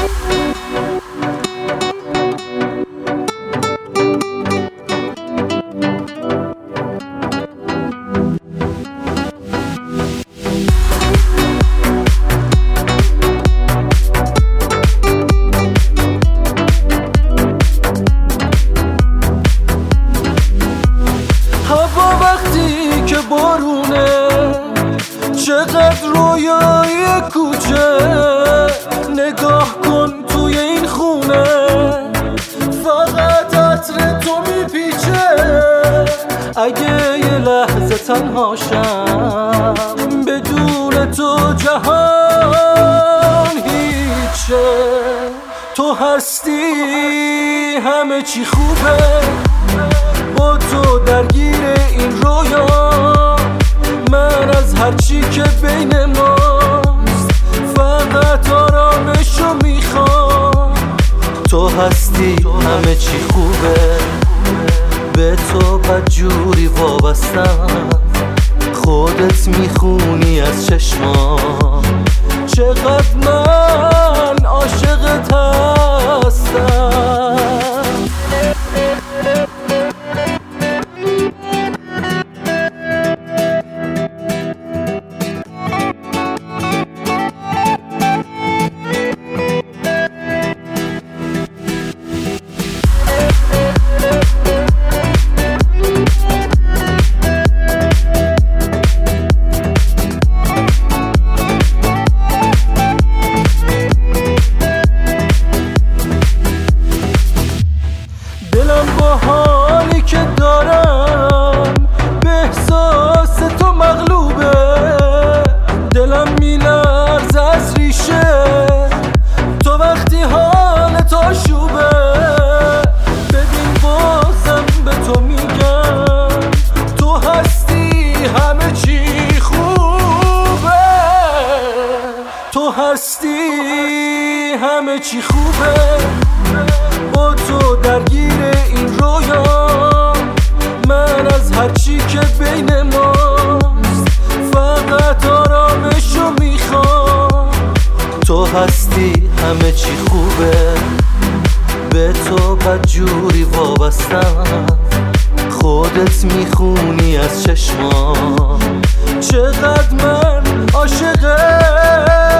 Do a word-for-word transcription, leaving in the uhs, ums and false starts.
چقدر رویای کوچه، نگاه کن توی این خونه، فقط عطر تو میپیچه. اگه یه لحظه تنهاشم، بدون تو جهان هیچه. تو هستی همه چی خوبه، با تو درگیر این رویا. من از هرچی که بین ماست فقط آرامشو میخوام. تو هستی همه چی خوبه، به تو بدجوری وابستم. خودت میخونی از چشمام، چقدر من عاشقت هستم. با حالی که دارم به احساس تو مغلوبه. دلم میلرزه از ریشه تو وقتی حال تو شوبه. ببین بازم به تو میگم، تو هستی همه چی خوبه. تو هستی همه چی خوبه، با تو درگیر این رویا. من از هرچی که بین ماست فقط آرامشو میخوام. تو هستی همه چی خوبه، به تو بدجوری وابستم. خودت میخونی از چشمام، چقدر من عاشقت